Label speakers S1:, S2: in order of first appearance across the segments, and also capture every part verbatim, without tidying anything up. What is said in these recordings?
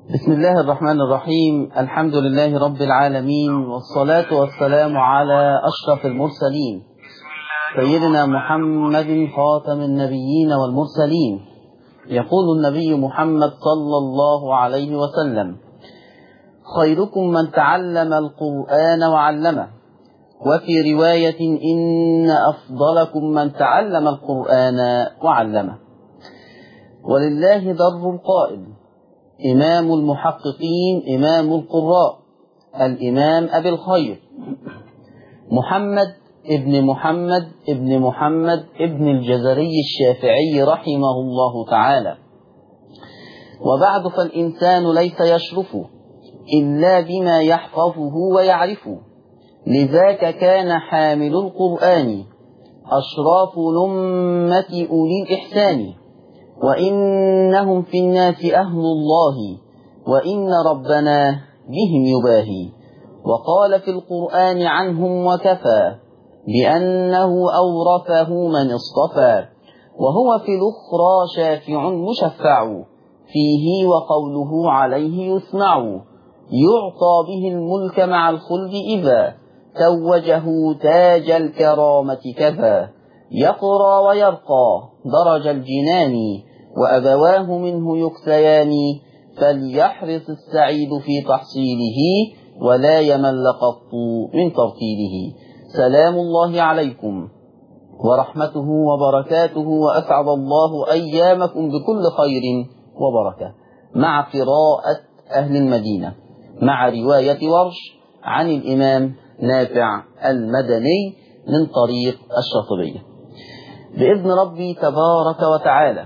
S1: بسم الله الرحمن الرحيم. الحمد لله رب العالمين، والصلاة والسلام على أشرف المرسلين سيدنا محمد خاتم النبيين والمرسلين. يقول النبي محمد صلى الله عليه وسلم: خيركم من تعلم القرآن وعلمه. وفي رواية: إن أفضلكم من تعلم القرآن وعلمه. ولله در القائل: إمام المحققين إمام القراء الإمام أبي الخير محمد ابن محمد ابن محمد ابن الجزري الشافعي رحمه الله تعالى. وبعد، فالإنسان ليس يشرف إلا بما يحفظه ويعرفه، لذاك كان حامل القرآن أشراف الأمة أولي الإحسان، وإنهم في الناس أهل الله، وإن ربنا بهم يباهي. وقال في القرآن عنهم: وكفى بأنه أورثه من اصطفى، وهو في الأخرى شافع مشفع، فيه وقوله عليه يسمع، يعطى به الملك مع الخلد إذا توجه تاج الكرامة كفى، يقرى ويرقى درج الجنان، وأبواه منه يكسيان، فليحرص السعيد في تحصيله، ولا يمل قط من ترتيله. سلام الله عليكم ورحمته وبركاته، وأسعد الله أيامكم بكل خير وبركة، مع قراءة أهل المدينة مع رواية ورش عن الإمام نافع المدني من طريق الشاطبية. بإذن ربي تبارك وتعالى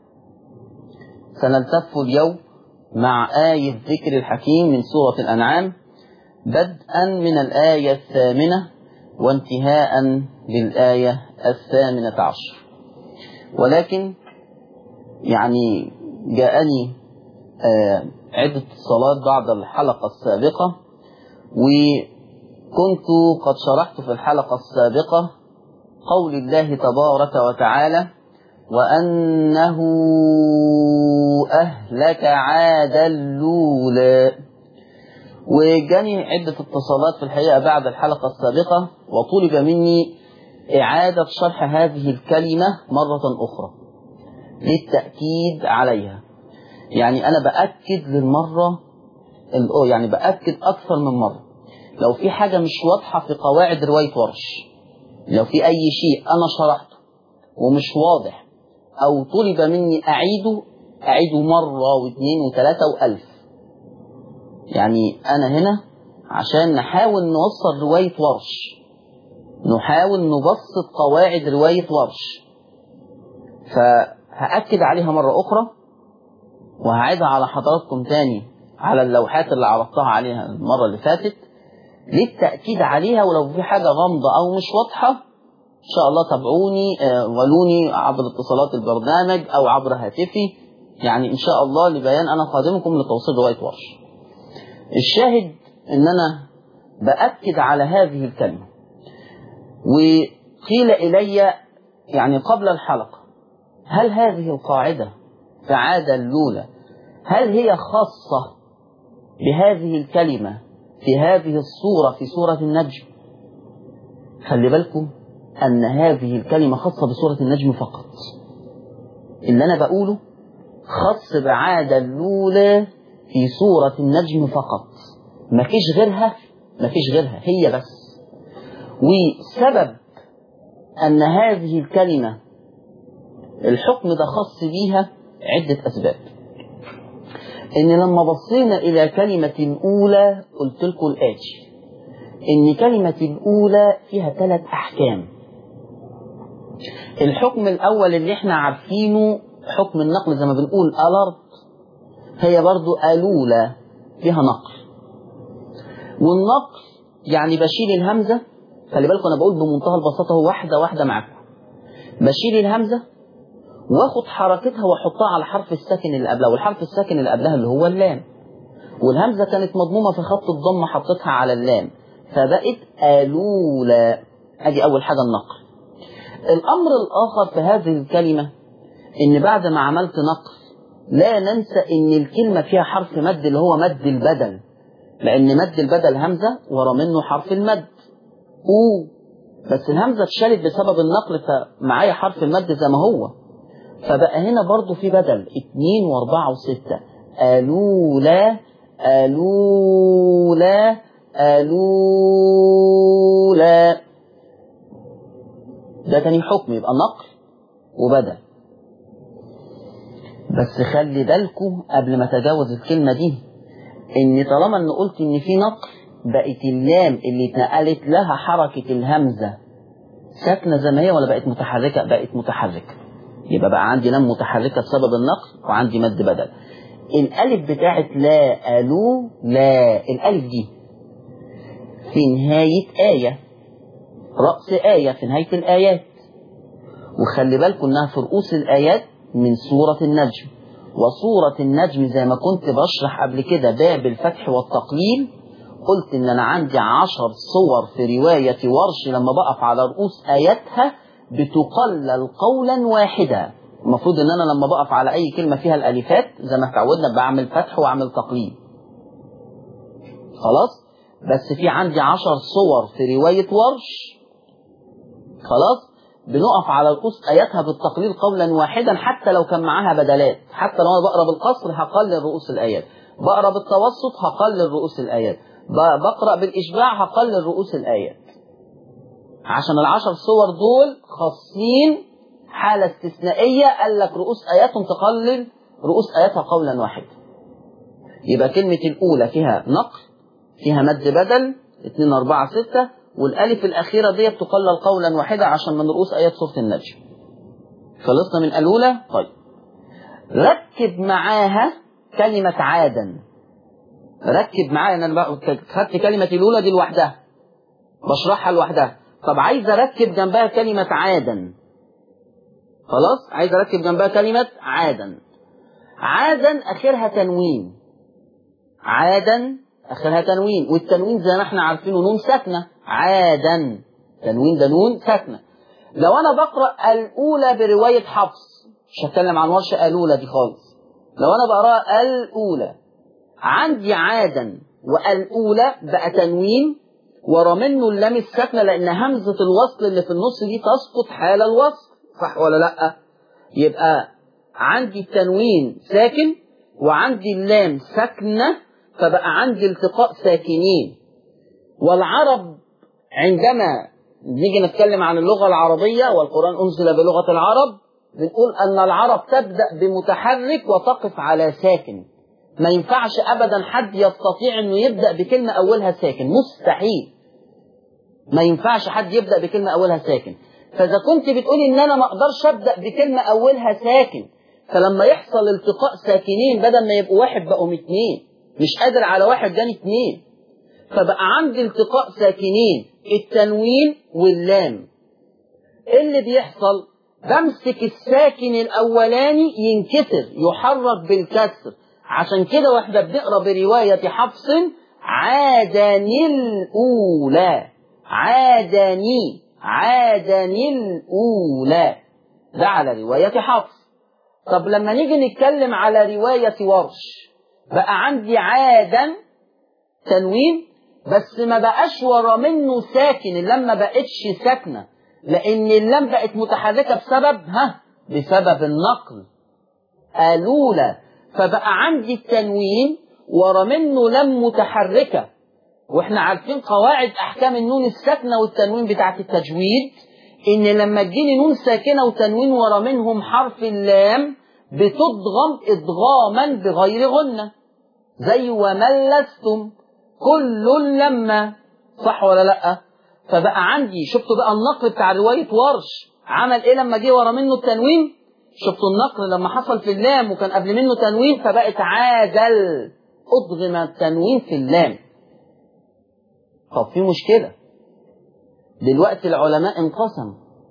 S1: سنلتف اليوم مع آية الذكر الحكيم من سورة الأنعام، بدءا من الآية الثامنة وانتهاء للآية الثامنة عشر. ولكن يعني جاءني عدة اتصالات بعد الحلقة السابقة، وكنت قد شرحت في الحلقة السابقة قول الله تبارك وتعالى: وأنه أهلك عاد الأولى. وجاني عدة اتصالات في الحقيقة بعد الحلقة السابقة، وطلب مني إعادة شرح هذه الكلمة مرة أخرى للتأكيد عليها. يعني أنا بأكد للمرة يعني بأكد أكثر من مرة. لو في حاجة مش واضحة في قواعد رواية ورش، لو في أي شيء أنا شرحته ومش واضح أو طلب مني أعيده أعيده مرة واثنين وثلاثة وألف. يعني أنا هنا عشان نحاول نوصل رواية ورش، نحاول نبسط قواعد رواية ورش، فهأكد عليها مرة أخرى، وهعيدها على حضراتكم تاني على اللوحات اللي عرضتها عليها المرة اللي فاتت للتأكيد عليها. ولو في حاجة غامضة أو مش واضحة إن شاء الله تابعوني ولوني عبر اتصالات البرنامج أو عبر هاتفي، يعني إن شاء الله لبيان أنا خادمكم لتوصيل رواية ورش. الشاهد إن أنا بأكد على هذه الكلمة. وقيل إلي يعني قبل الحلقة: هل هذه القاعدة في عاد الأولى هل هي خاصة بهذه الكلمة في هذه الصورة في سورة النجم؟ خلي بالكم أن هذه الكلمة خاصة بسورة النجم فقط. اللي أنا بقوله خاص بعاد الأولى في سورة النجم فقط، مفيش غيرها، مفيش غيرها هي بس. وسبب أن هذه الكلمة الحكم ده خاص بيها عدة أسباب. إن لما بصينا إلى كلمة الأولى قلت لكم الآتي: إن كلمة الأولى فيها ثلاث أحكام. الحكم الأول اللي احنا عارفينه حكم النقل، زي ما بنقول ألرت، هي برضو ألولى فيها نقل. والنقل يعني بشيل الهمزة، خلي بالكم أنا بقول بمنتهى البساطة واحدة واحدة معكم، بشيل الهمزة واخد حركتها واحطها على حرف الساكن اللي قبلها، والحرف الساكن اللي قبلها اللي هو اللام، والهمزة كانت مضمومة في خط الضمة حطيتها على اللام فبقت ألولى. ادي أول حاجة النقل. الأمر الآخر في هذه الكلمة إن بعد ما عملت نقل لا ننسى ان الكلمة فيها حرف مد اللي هو مد البدل، لان مد البدل همزة ورا منه حرف المد او، بس الهمزة اتشالت بسبب النقل فمعايا حرف المد زي ما هو، فبقى هنا برضو في بدل اتنين واربعة وستة. ألولا ألولا ألولا، ده تاني حكم، يبقى نقل وبدل. بس خلي بالكم قبل ما تجاوز الكلمة دي ان طالما ان قلت ان في نقل، بقت اللام اللي اتنقلت لها حركة الهمزة ساكنة زي ما هي ولا بقت متحركة؟ بقت متحركة. يبقى بقى عندي لام متحركة بسبب النقل وعندي مد بدل. الالف بتاعت لا ألو لا، الالف دي في نهاية آية، رأس آية في نهاية الآيات، وخلي بالكم انها في رؤوس الآيات من سورة النجم. وسورة النجم زي ما كنت بشرح قبل كده باب الفتح والتقليل، قلت ان انا عندي عشر صور في رواية ورش لما بقف على رؤوس آياتها بتقلل قولا واحدا. المفروض ان انا لما بقف على اي كلمة فيها الالفات زي ما اتعودنا بعمل فتح واعمل تقليل خلاص، بس في عندي عشر صور في رواية ورش خلاص بنقف على رؤوس آياتها بالتقليل قولا واحدا، حتى لو كان معاها بدلات. حتى لو انا بقرا بالقصر هقلل رؤوس الآيات، بقرا بالتوسط هقلل رؤوس الآيات، بقرا بالإشباع هقلل رؤوس الآيات، عشان العشر صور دول خاصين حالة استثنائية قال لك رؤوس آياتهم تقلل رؤوس آياتها قولا واحدا. يبقى كلمة الأولى فيها نقل، فيها مد بدل اتنين اربعة ستة، والالف الاخيره ديت تقلل قولا واحدا عشان من رؤوس ايات سوره النجم. خلصنا من الاولى. طيب ركب معاها كلمه عادا، ركب معايا. انا خدت كلمه الاولى دي لوحدها بشرحها لوحدها، طب عايز اركب جنبها كلمه عادا. خلاص عايز اركب جنبها كلمه عادا. عادا اخرها تنوين، عادا اخرها تنوين، والتنوين زي ما احنا عارفينه نون ساكنه. عادا تنوين ده نون ساكنه. لو انا بقرا الاولى بروايه حفص، مش هتكلم عن ورشه الاولى دي خالص، لو انا بقراها الاولى عندي عادا والاولى بقى تنوين ورا منه اللام الساكنه، لان همزه الوصل اللي في النص دي تسقط حال الوصل، صح ولا لا؟ يبقى عندي التنوين ساكن وعندي اللام ساكنه، فبقى عندي التقاء ساكنين. والعرب عندما نيجي نتكلم عن اللغة العربية والقرآن أنزل بلغة العرب، بنقول أن العرب تبدأ بمتحرك وتقف على ساكن. ما ينفعش أبدا حد يستطيع أنه يبدأ بكلمة أولها ساكن، مستحيل. ما ينفعش حد يبدأ بكلمة أولها ساكن. فإذا كنت بتقولي أن أنا ما أقدرش أبدأ بكلمة أولها ساكن، فلما يحصل التقاء ساكنين بدل ما يبقوا واحد بقوا اتنين، مش قادر على واحد جاني اتنين، فبقى عندي التقاء ساكنين التنوين واللام. ايه اللي بيحصل؟ بمسك الساكن الاولاني ينكسر يحرك بالكسر، عشان كده واحنا بنقرا بروايه حفص عادني الاولى، عادني عادني الاولى، ده على روايه حفص. طب لما نيجي نتكلم على روايه ورش، بقى عندي عادا تنوين بس ما بقاش ورا منه ساكن، اللام ما بقتش ساكنه لان اللام بقت متحركه بسبب ها بسبب النقل الاولى، فبقى عندي التنوين ورا منه لام متحركه. واحنا عارفين قواعد احكام النون الساكنه والتنوين بتاعه التجويد، ان لما تجيني نون ساكنه وتنوين ورا منهم حرف اللام بتضغم ادغاما بغير غنه، زي وملستم كل لما، صح ولا لا؟ فبقى عندي شفتوا بقى النقل بتاع روايه ورش عمل ايه لما جه ورا منه التنوين؟ شفتوا النقل لما حصل في اللام وكان قبل منه تنوين فبقت عادل، ادغم التنوين في اللام. طب في مشكله دلوقتي، العلماء انقسموا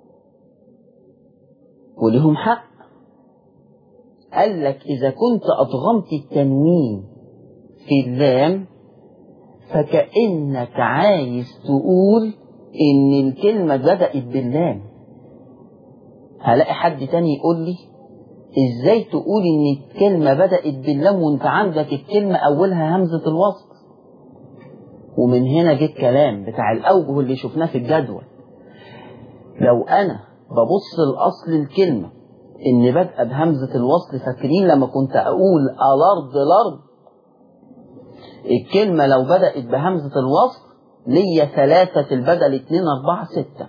S1: ولهم حق، قال لك إذا كنت أضغمت التنوين في اللام فكأنك عايز تقول إن الكلمة بدأت باللام. هلاقي حد تاني يقول لي ازاي تقول ان الكلمة بدأت باللام وانت عندك الكلمة اولها همزة الوصل؟ ومن هنا جه الكلام بتاع الاوجه اللي شفناه في الجدول. لو انا ببص لاصل الكلمة ان بدأ بهمزة الوصل، فاكرين لما كنت اقول الارض الارض، الكلمة لو بدأت بهمزة الوصل ليا ثلاثة البدل اتنين اربعة ستة.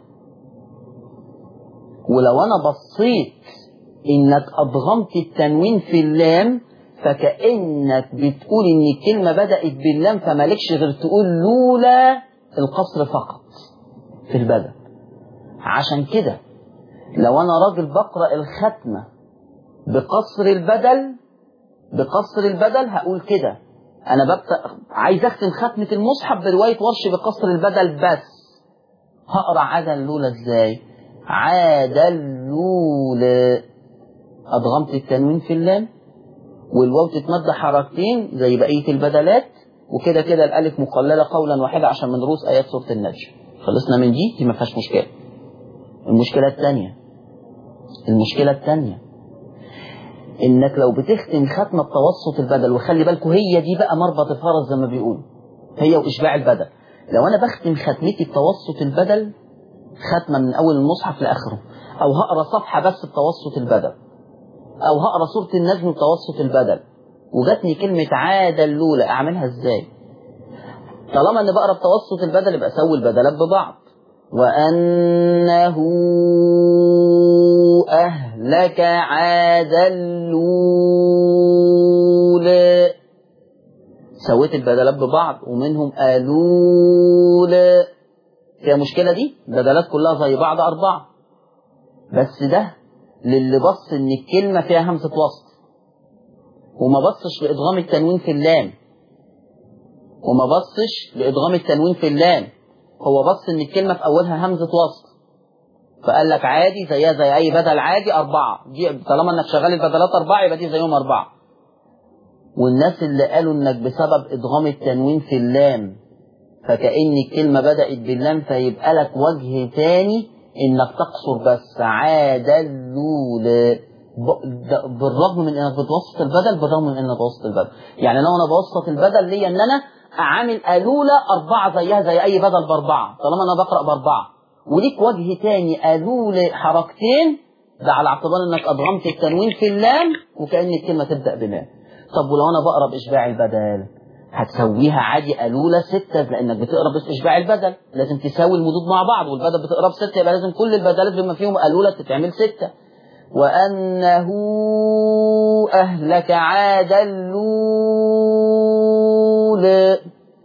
S1: ولو انا بصيت انك ادغمت التنوين في اللام، فكأنك بتقول ان الكلمة بدأت باللام، فمالكش غير تقول لولا القصر فقط في البدل. عشان كده لو انا راجل بقرأ الختمة بقصر البدل بقصر البدل هقول كده، انا ببدأ عايز اختم ختمة المصحف برواية ورش بقصر البدل، بس هقرأ عدل لولا ازاي؟ عدل لولا، ادغمت التنوين في اللام والواو تتمد حركتين زي بقية البدلات، وكده كده الالف مقللة قولا واحدة عشان من رؤوس ايات سورة النجم. خلصنا من دي، دي ما فيهاش مشكلة. المشكلة الثانية المشكلة الثانية انك لو بتختم ختمة بتوسط البدل، وخلي بالكوا هي دي بقى مربط الفرس زي ما بيقولوا، هي واشباع البدل. لو انا بختم ختمتي بتوسط البدل، ختمة من اول المصحف لاخره، او هقرا صفحة بس بتوسط البدل، او هقرا سورة النجم بتوسط البدل، وجاتني كلمة عاد اللولى، اعملها ازاي؟ طالما اني بقرا بتوسط البدل يبقى اسوي البدلات ببعض. وأنه أهلك عاد اللولى، سويت البدلات ببعض، ومنهم ألولى. فيها مشكلة دي؟ بدلات كلها زي بعض أربعة، بس ده للي بص إن الكلمة فيها همزة وصل وما بصش لإدغام التنوين في اللام، وما بصش لإدغام التنوين في اللام هو بص ان الكلمة في اولها همزة وصل، فقال لك عادي زيها زي اي بدل عادي اربعة، دي طالما انك شغال البدلات اربعة يبقى دي زيهم اربعة. والناس اللي قالوا انك بسبب ادغام التنوين في اللام فكأن الكلمة بدأت باللام، فيبقى لك وجه تاني انك تقصر بس عاد اللولى، بالرغم من انك بتوسط البدل، بالرغم من انك بتوسط البدل. يعني لو انا بوسط البدل ليا ان انا اعامل الولى اربعة زيها زي اي بدل باربعة، طالما انا بقرأ باربعة. وليك وجه تاني الولى حركتين، ده على اعتبار انك ادغمت التنوين في اللام وكأن الكلمة تبدأ بلام. طب ولو انا بقرأ باشباع البدل هتسويها عادي الولى ستة، لانك بتقرأ باشباع البدل لازم تساوي المدود مع بعض، والبدل بتقرأ بستة، يبقى لازم كل البدلات بما فيهم الولى تتعمل ستة. وأنه أهلك عاد اللولى.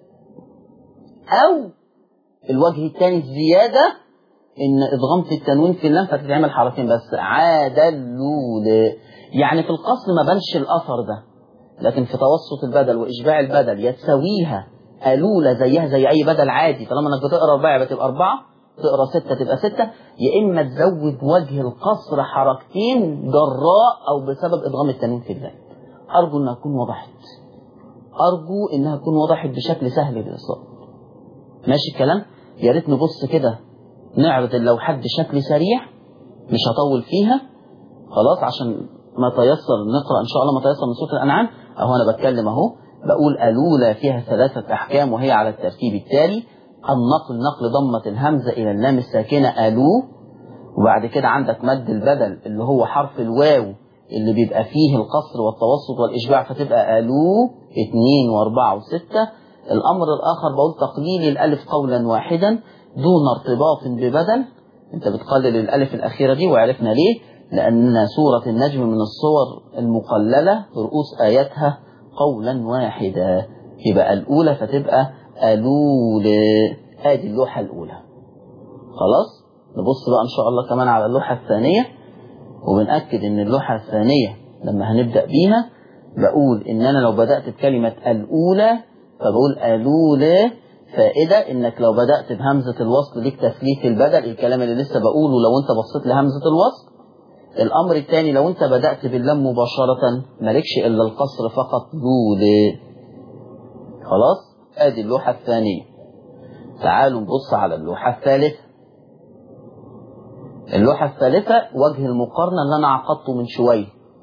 S1: أو الوجه الثاني الزيادة إن إدغمت التنوين في اللام فتتعمل حركتين بس، عاد اللولى. يعني في القصر ما بانش الأثر ده، لكن في توسط البدل وإشباع البدل يتسويها ألولى زيها زي أي بدل عادي، طالما إنك بتقرأ أربعة يبقى تبقى أربعة، تقرأ ستة تبقى ستة. يا إما تزود وجه القصر حركتين جراء أو بسبب إدغام التنوين في اللام. أرجو إنها تكون وضحت، أرجو إنها تكون وضحت بشكل سهل للإصلاح. ماشي الكلام؟ يا ريت نبص كده نعرض اللوحات بشكل سريع، مش هطول فيها خلاص عشان ما تيسر نقرأ إن شاء الله ما تيسر من سورة الأنعام. أهو أنا بتكلم أهو بقول ألولى فيها ثلاثة أحكام، وهي على الترتيب التالي: النقل نقل ضمة الهمزة إلى اللام الساكنة ألو، وبعد كده عندك مد البدل اللي هو حرف الواو اللي بيبقى فيه القصر والتوسط والإشباع فتبقى ألو اثنين واربعة وستة. الأمر الآخر بقول تقليل الألف قولا واحدا دون ارتباط ببدل، أنت بتقلل الألف الأخيرة دي، وعرفنا ليه، لأن سورة النجم من الصور المقللة برؤوس آياتها قولا واحدا، يبقى الأولى فتبقى ألولى. ادي اللوحة الأولى. خلاص نبص بقى إن شاء الله كمان على اللوحة الثانية، وبنأكد إن اللوحة الثانية لما هنبدأ بيها بقول إن أنا لو بدأت بكلمة الأولى فبقول ألولى. فائدة إنك لو بدأت بهمزة الوصل ليك تثليث البدل، الكلام اللي لسه بقوله لو أنت بصيت لهمزة الوصل. الأمر الثاني لو أنت بدأت باللام مباشرة مالكش إلا القصر فقط لولى. خلاص ادي اللوحة الثانية. تعالوا نبص على اللوحة الثالثة. اللوحة الثالثة وجه المقارنة اللي أنا عقدته من شوية.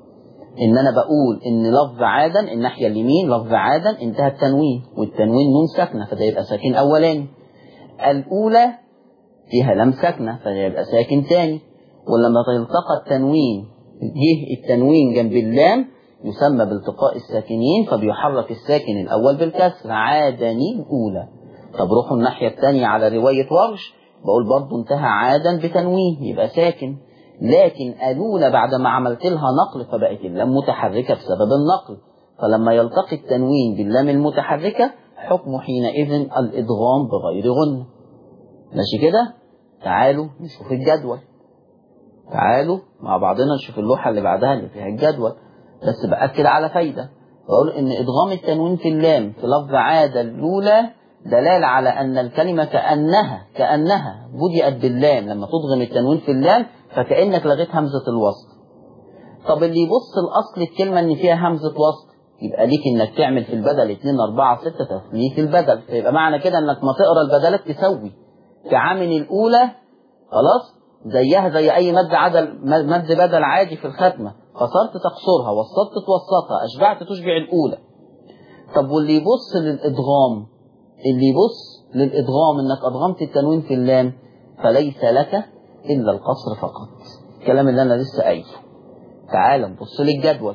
S1: إن أنا بقول إن لفظ عادا الناحية اليمين لفظ عادا انتهى التنوين، والتنوين نون ساكنة فده يبقى ساكن أولاني. الأولى فيها لام ساكنة فده يبقى ساكن تاني. ولما تلتقى التنوين جه التنوين جنب اللام يسمى بالتقاء الساكنين، فبيحرك الساكن الأول بالكسر، عادني الأولى. طب روحوا الناحية التانية على رواية ورش، بقول برضو انتهى عادا بتنوين يبقى ساكن، لكن الأولى بعد ما عملت لها نقل فبقت اللام متحركة بسبب النقل، فلما يلتقي التنوين باللام المتحركة حكم حينئذ الإدغام بغير غنة. ماشي كده؟ تعالوا نشوف الجدول، تعالوا مع بعضنا نشوف اللوحة اللي بعدها اللي فيها الجدول. بس بأكد على فايدة، بقول إن إدغام التنوين في اللام في لفظ عاد الأولى دلالة على أن الكلمة كأنها كأنها بدأت باللام، لما تضغم التنوين في اللام فكأنك لغيت همزة الوصل. طب اللي يبص الأصل الكلمة إن فيها همزة وصل يبقى ليك إنك تعمل في البدل اتنين أربعة ستة تثليث البدل، فيبقى معنى كده إنك ما تقرأ البدلات تسوي كعامل الأولى خلاص زيها زي أي مد عدل مد بدل عادي في الختمة، قصرت تقصرها، وسطت توسطها، أشبعت تشبع الأولى. طب واللي يبص للإدغام، اللي يبص للإدغام إنك أدغمت التنوين في اللام فليس لك إلا القصر فقط. الكلام اللي أنا لسه قايله. تعال نبص للجدول.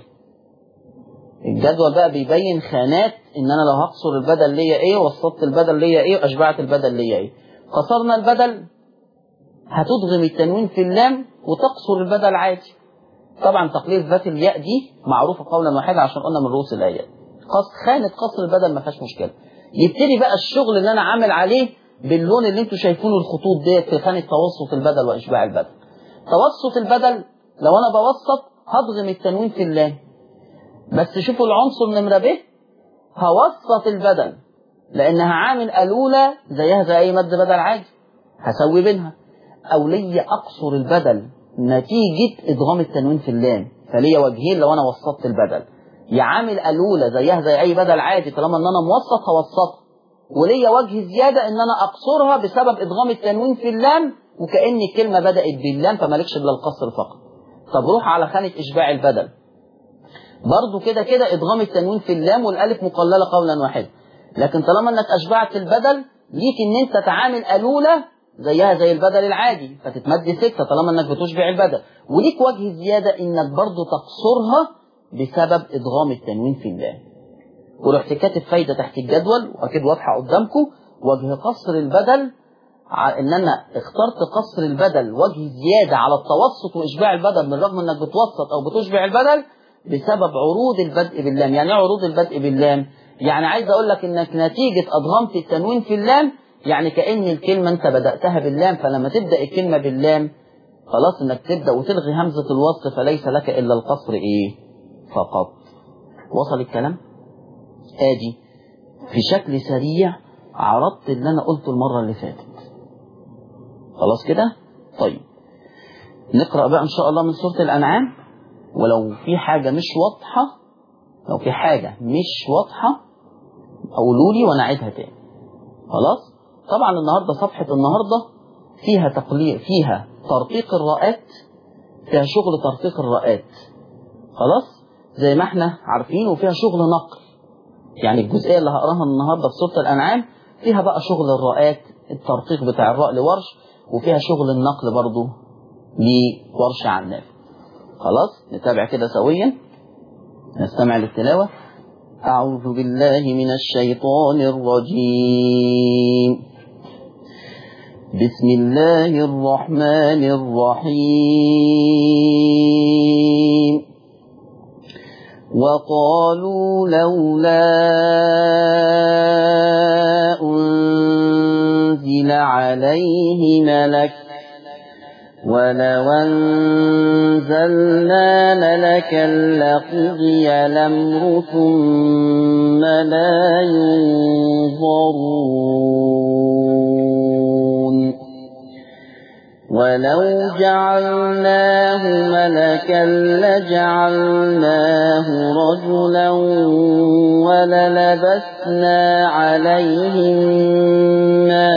S1: الجدول بقى بيبين خانات إن أنا لو هقصر البدل ليا إيه، وسطت البدل ليا إيه، وأشبعت البدل ليا إيه. قصرنا البدل هتدغم التنوين في اللام وتقصر البدل عادي. طبعا تقليل ذات الياء دي معروفة قولا واحدا عشان قلنا من رؤوس الآيات. قص خانة قصر البدل ما فيهاش مشكلة. يبتدي بقى الشغل اللي أنا عامل عليه باللون اللي انتوا شايفينه الخطوط ديت في خانة توسط البدل وإشباع البدل. توسط البدل لو أنا بوسط هضغم التنوين في اللام، بس شوفوا العنصر نمرة ب، هوسط البدل لأنها عامل الأولى زيها زي أي مد بدل عادي هسوي بينها، أو لي أقصر البدل نتيجة إدغام التنوين في اللام، فليا وجهين لو أنا وسطت البدل، يا عامل الأولى زيها زي أي بدل عادي طالما إن أنا موسط هوسطها، وليا وجه زيادة إن أنا أقصرها بسبب إدغام التنوين في اللام وكأن الكلمة بدأت باللام فمالكش إلا القصر فقط. طب روح على خانة إشباع البدل، برضو كده كده إدغام التنوين في اللام والألف مقللة قولا واحدا، لكن طالما إنك أشبعت البدل ليك إن أنت تعامل الأولى زيها زي البدل العادي فتتمد ستة طالما إنك بتشبع البدل، وليك وجه زيادة إنك برضو تقصرها بسبب إدغام التنوين في اللام. ورحت كاتب فايدة تحت الجدول وأكيد واضحة قدامكم، وجه قصر البدل إن أنا اخترت قصر البدل وجه زيادة على التوسط وإشباع البدل بالرغم إنك بتوسط أو بتشبع البدل بسبب عروض البدء باللام. يعني ايه عروض البدء باللام؟ يعني عايز أقول لك إنك نتيجة أدغمت التنوين في اللام يعني كأن الكلمة أنت بدأتها باللام، فلما تبدأ الكلمة باللام خلاص إنك تبدأ وتلغي همزة الوصل فليس لك إلا القصر إيه فقط. وصل الكلام؟ آدي في شكل سريع عرضت اللي أنا قلته المرة اللي فاتت. خلاص كده؟ طيب نقرأ بقى إن شاء الله من سورة الأنعام، ولو في حاجة مش واضحة لو في حاجة مش واضحة قولوا لي وأنا أعيدها تاني. خلاص؟ طبعا النهاردة صفحة النهاردة فيها تقليل، فيها ترقيق الراءات، فيها شغل ترقيق الراءات خلاص زي ما احنا عارفين، وفيها شغل نقل. يعني الجزئية اللي هقراها النهاردة في سورة الأنعام فيها بقى شغل الراءات، الترقيق بتاع الراء لورش، وفيها شغل النقل برضو لورش عن نافع. خلاص نتابع كده سويا، نستمع للتلاوة. أعوذ بالله من الشيطان الرجيم. بسم الله الرحمن الرحيم. وقالوا لولا أنزل عليه ملك ولو أنزلنا ملكا لقضي الأمر ثم لا ينظرون ولو جعلناه ملكا لجعلناه رجلا وللبسنا عليهم ما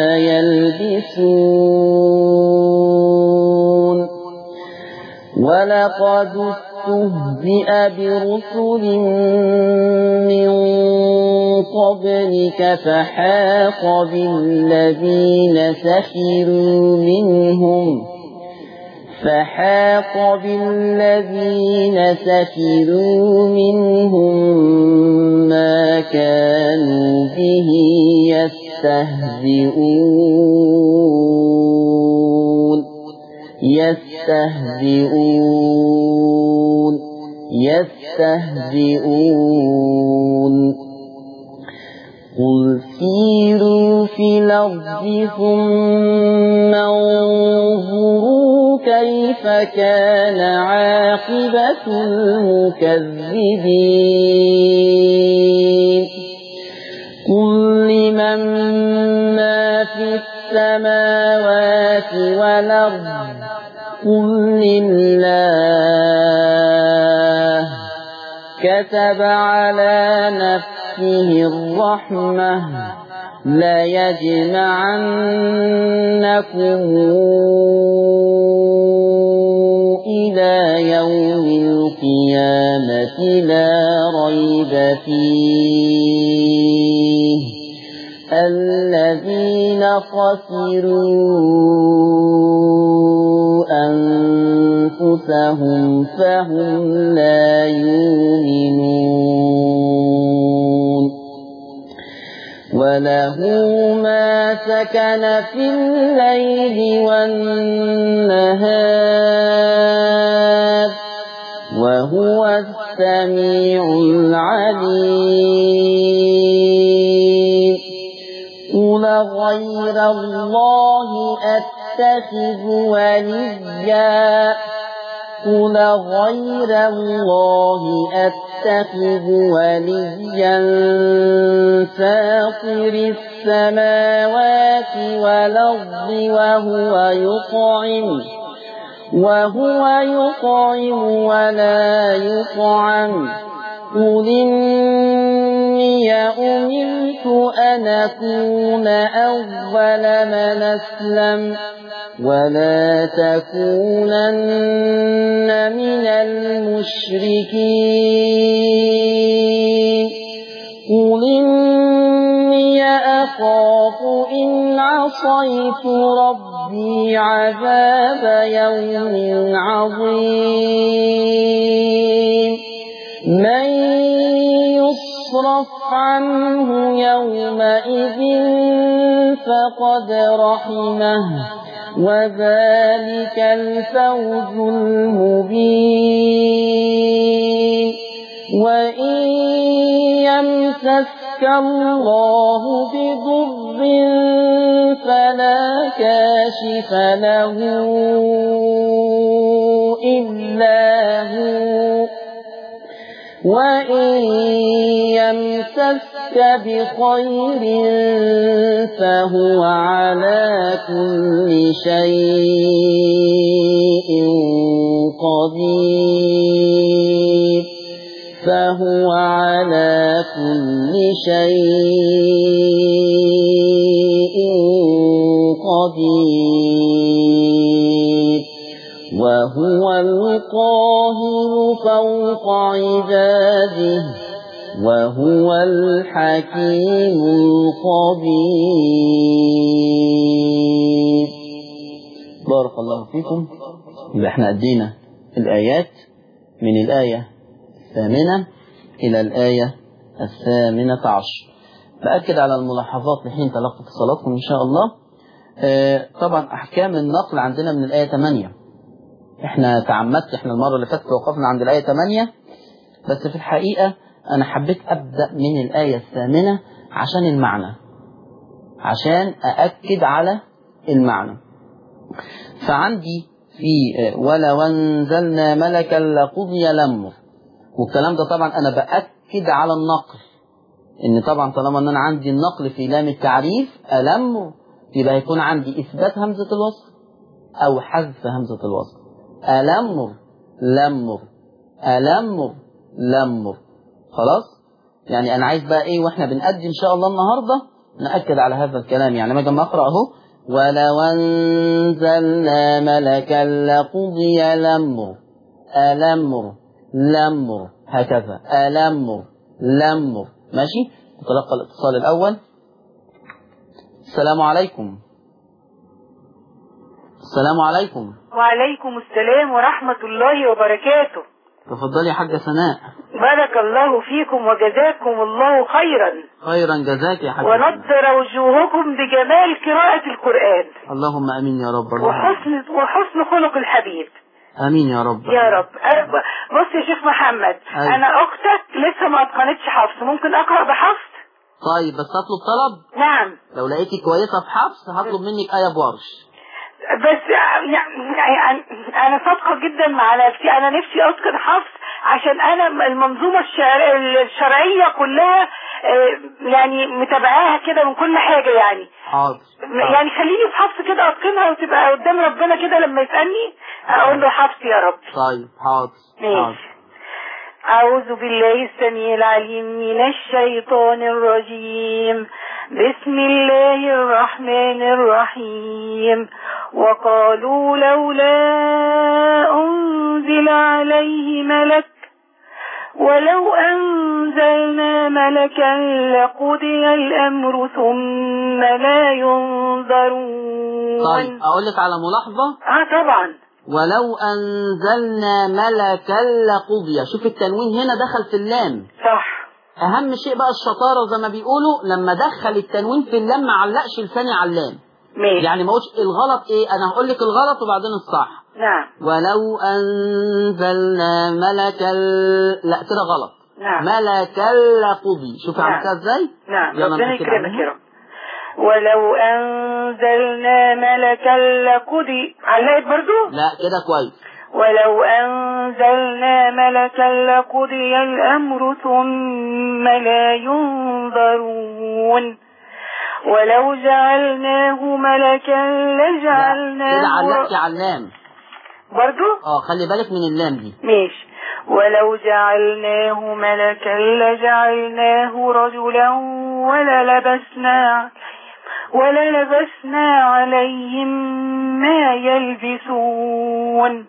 S1: يلبسون ولقد اسْتُهْزِئَ بِرُسُلٍ مِّن قَبْلِكَ فَحَاقَ بِالَّذِينَ سَخِرُوا مِنْهُمْ فَحَاقَ بِالَّذِينَ سَخِرُوا مِنْهُم مَّا كَانُوا بِهِ يَسْتَهْزِئُونَ يَسْتَهْزِئُونَ يَسْتَهْزِئُونَ قُلْ سِيرُوا فِي الْأَرْضِ ثُمَّ انظُرُوا كَيْفَ كَانَ عَاقِبَةُ الْمُكَذِّبِينَ قُل لِّمَن مَّا فِي السَّمَاوَاتِ وَالْأَرْضِ قُل لِّلَّهِ كَتَبَ عَلَى نَفْسِهِ الرَّحْمَةَ لَيَجْمَعَنَّكُمْ إِلَى يَوْمِ الْقِيَامَةِ لَا رَيْبَ فِيهِ الَّذِينَ خَسِرُوا أَنفُسَهُمْ فَهُمْ لَا يُؤْمِنُونَ وَلَهُ مَا سَكَنَ فِي اللَّيْلِ وَالنَّهَارِ وَهُوَ السَّمِيعُ الْعَلِيمُ قُلْ غَيْرَ اللَّهِ أَتَّخِذُ وَلِيًّا قُلْ غَيْرَ اللَّهِ أَتَّخِذُ وَلِيًّا فَاطِرِ السَّمَاوَاتِ وَالْأَرْضِ وَهُوَ يُطْعِمُ وَهُوَ يُطْعِمُ وَلَا يُطْعَمُ قُلْ إِنِّي أُمِرْتُ أَنْ أَكُونَ أَوَّلَ مَنْ أَسْلَمَ وَلَا تَكُونَنَّ مِنَ الْمُشْرِكِينَ قُلْ إِنِّي أَخَافُ إِنْ عَصَيْتُ رَبِّي عَذَابَ يَوْمٍ عَظِيمٍ مَنْ يُصْرَفْ عَنْهُ يَوْمَئِذٍ فَقَدْ رَحِمَهُ وَذَلِكَ الْفَوْزُ الْمُبِينُ وَإِنْ يَمْسَسْكَ اللَّهُ بِضُرٍّ فَلَا كَاشِفَ لَهُ إِلَّا هُوَ وَإِنْ يَمْسَسْكَ بِخَيْرٍ فَهُوَ عَلَى كُلِّ شَيْءٍ قَدِيرٌ فَهُوَ عَلَى كُلِّ شَيْءٍ قَدِيرٌ وَهُوَ الْقَاهِرُ فَوْقَ عِبَادِهِ وَهُوَ الْحَكِيمُ الْخَبِيرُ. بارك الله فيكم. يبقى احنا أدينا الآيات من الآية الثامنة إلى الآية الثامنة عشر. بأكد على الملاحظات لحين تلقي اتصالاتكم إن شاء الله. آه طبعا أحكام النقل عندنا من الآية ثمانية. احنا تعمدت احنا المرة اللي فاتت وقفنا عند الآية ثمانية، بس في الحقيقة أنا حبيت أبدأ من الآية الثامنة عشان المعنى، عشان أأكد على المعنى. فعندي في ولو أنزلنا ملكا لقضي الأمر، والكلام ده طبعا أنا بأكد على النقل، إن طبعا طالما أن أنا عندي النقل في لام التعريف الأمر، يبقى هيكون عندي إثبات همزة الوصل أو حذف همزة الوصل. الأمر لمر الأمر لمر. خلاص، يعني أنا عايز بقى إيه وإحنا بنأدي إن شاء الله النهاردة نأكد على هذا الكلام. يعني ما جمع أقرأ أهو ولو أنزلنا ملكا لقضي الأمر الأمر لمر، هكذا ألمر لمر. ماشي. نتلقى الاتصال الأول. السلام عليكم. السلام عليكم.
S2: وعليكم السلام ورحمة الله وبركاته.
S1: تفضلي يا حاجة سناء.
S2: بارك الله فيكم وجزاكم الله خيرا.
S1: خيرا جزاك يا حاجة.
S2: ونضر وجوهكم بجمال قراءة القرآن.
S1: اللهم امين يا رب.
S2: وحسن وحسن خلق الحبيب.
S1: امين يا رب.
S2: يا رب. بص يا شيخ محمد، أيوة. انا اختك لسه ما اتقنتش حفص، ممكن اقرأ بحفص؟
S1: طيب بس هطلب طلب.
S2: نعم.
S1: لو لقيتي كويسة في حفص هطلب منك آية بورش.
S2: بس يعني انا صادقه جدا مع نفسي، انا نفسي اتقن حفص عشان انا المنظومه الشرعيه كلها يعني متابعاها كده من كل حاجه يعني.
S1: حاضر.
S2: يعني خليني في حفص كده اتقنها وتبقى قدام ربنا كده لما يسالني اقول له حفص يا رب.
S1: طيب حاضر.
S2: ماشي. أعوذ بالله السميع العليم من الشيطان الرجيم. بسم الله الرحمن الرحيم. وقالوا لولا أنزل عليه ملك ولو أنزلنا ملكا لقضي الأمر ثم لا ينظرون.
S1: طيب أقول لك على ملاحظة.
S2: آه طبعا.
S1: ولو أنزلنا ملكا لقضي. شوف التنوين هنا دخل في اللام.
S2: صح.
S1: أهم شيء بقى الشطارة زي ما بيقولوا، لما دخل التنوين في اللام ما علقش لساني على اللام.
S2: ماشي.
S1: يعني ما قلتش الغلط إيه، أنا هقول لك الغلط وبعدين الصح.
S2: نعم.
S1: ولو أنزلنا ملكا، لا كده غلط.
S2: نعم.
S1: ملكا لقضي. شوف
S2: نعم.
S1: عملتها إزاي؟
S2: نعم. ربنا يكرمك يا رب. ولو أنزلنا ملكا لقضي. علقت برضو؟
S1: لا كده كويس.
S2: ولو أنزلنا ملكا لقضي الأمر ثم لا ينظرون. ولو جعلناه ملكا لجعلناه.
S1: كده علقتي على اللام
S2: برضو؟
S1: اه خلي بالك من اللام دي.
S2: ماشي. ولو جعلناه ملكا لجعلناه رجلا وللبسنا وللبسنا عليهم ما يلبسون.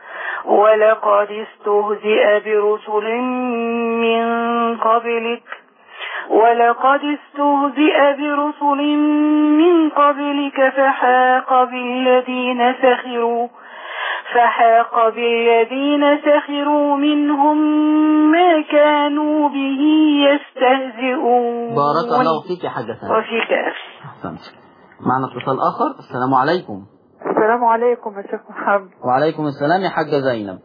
S2: ولقد استهزئ برسل من قبلك ولقد استهزئ برسل من قبلك فحاق بالذين سخروا فحاق بالذين سخروا منهم ما كانوا به يستهزئون.
S1: بارك الله فيك يا حاجة سنة.
S2: وفيك أخي.
S1: أحسنت. معنا اتصال آخر. السلام عليكم.
S3: السلام عليكم يا شيخ محمد.
S1: وعليكم السلام يا حاجة زينب.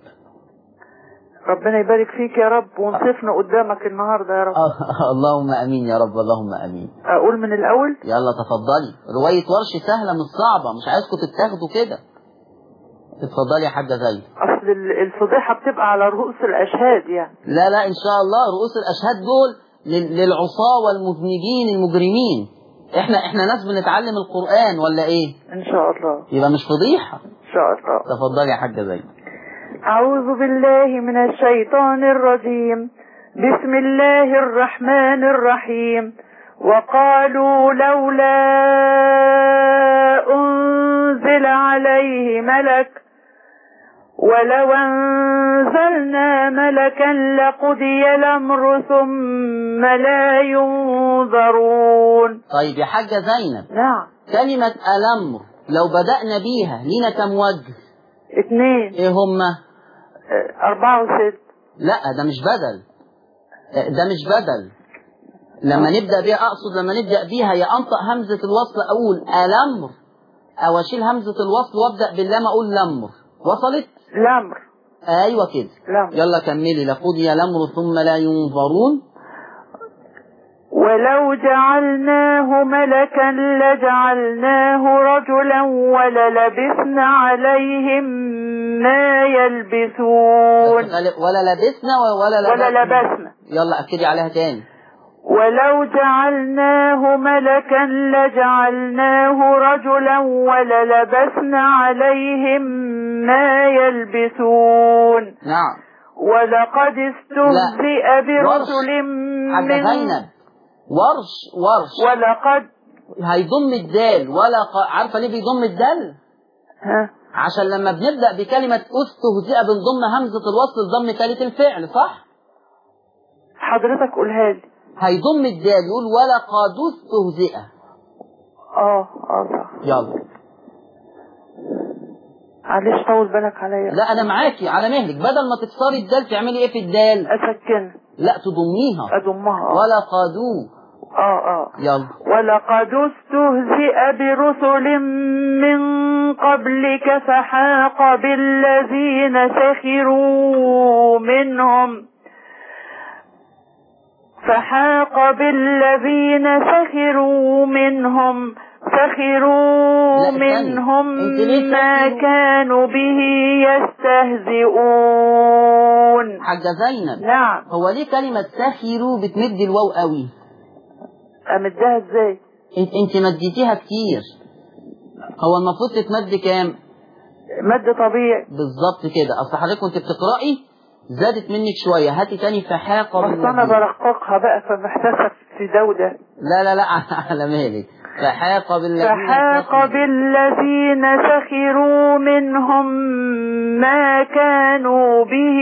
S3: ربنا يبارك فيك يا رب ونصفنا قدامك النهارده يا رب.
S1: اللهم امين يا رب. اللهم امين.
S3: اقول من الاول؟
S1: يلا تفضلي. رواية ورش سهلة مش صعبة، مش عايزكم تتاخدوا كده. اتفضلي يا حاجة زينب.
S3: اصل الفضيحة بتبقى على رؤوس الاشهاد يعني.
S1: لا لا ان شاء الله رؤوس الاشهاد دول للعصاة والمذنبين المجرمين. احنا احنا ناس بنتعلم القرآن ولا ايه؟
S3: ان شاء الله.
S1: يبقى مش فضيحة.
S3: ان شاء الله.
S1: تفضلي يا حاجة زينب.
S3: أعوذ بالله من الشيطان الرجيم. بسم الله الرحمن الرحيم. وقالوا لولا أنزل عليه ملك ولو أنزلنا ملكا لقضي الأمر ثم لا ينظرون.
S1: طيب يا حاجة زينب.
S3: نعم.
S1: كلمة الأمر لو بدأنا بيها لينا كم وجه؟
S3: اثنين.
S1: ايه هما؟
S3: أربعة وست.
S1: لا ده مش بدل، ده مش بدل. لما نبدأ بيها أقصد لما نبدأ بيها يا أنطق همزة الوصل أقول الأمر، أو أشيل همزة الوصل وأبدأ باللام أقول لمر. وصلت؟
S3: لمر.
S1: أيوة كده.
S3: لمر.
S1: يلا كملي. لقضي الأمر ثم لا ينظرون.
S3: ولو جعلناه ملكا لجعلناه رجلا وللبسنا عليهم ما يلبسون.
S1: ولا لبسنا ولا لبسنا.
S3: ولا لبسنا.
S1: يلا أكدي عليها تاني.
S3: ولو جعلناه ملكا لجعلناه رجلا وللبسنا عليهم ما يلبسون.
S1: نعم.
S3: ولقد استهزئ برسل من
S1: حاجة زينب. ورش ورش.
S3: ولقد
S1: هيضم الدال ولا ق... عارفة ليه بيضم الدال؟
S3: ها؟
S1: عشان لما بنبدأ بكلمة استهزئ بنضم همزة الوصل لضم ثالث الفعل، صح؟
S3: حضرتك قولها لي.
S1: هيضم الدال يقول ولقد استهزئ.
S3: اه اه صح.
S1: يلا
S3: معلش طول بالك عليا.
S1: لا انا معاكي على مهلك. بدل ما تكسري الدال تعملي ايه في الدال؟
S3: اسكنها.
S1: لا تضميها.
S3: اضمها. اه
S1: ولقد.
S3: اه اه
S1: يلا.
S3: ولقد استهزئ برسل من قبلك فحاق بالذين سخروا منهم فحاق بالذين سخروا منهم سخروا منهم ما كانوا به يستهزئون.
S1: حاجة زينب.
S3: نعم.
S1: هو ليه كلمة سخروا بتمد الواو قوي؟
S3: امدها ازاي؟
S1: انت انت مديتيها كتير. هو المفروض تتمد كام؟
S3: مد طبيعي.
S1: بالظبط كده. اصل حضرتك كنت بتقرأي زادت منك شوية. هاتي تاني فحاق.
S3: بس انا برققها بقى فمحتاسة في دودة.
S1: لا لا لا على مهلك. فحاق بالذين
S3: فحاق بالذين سخروا منهم ما كانوا به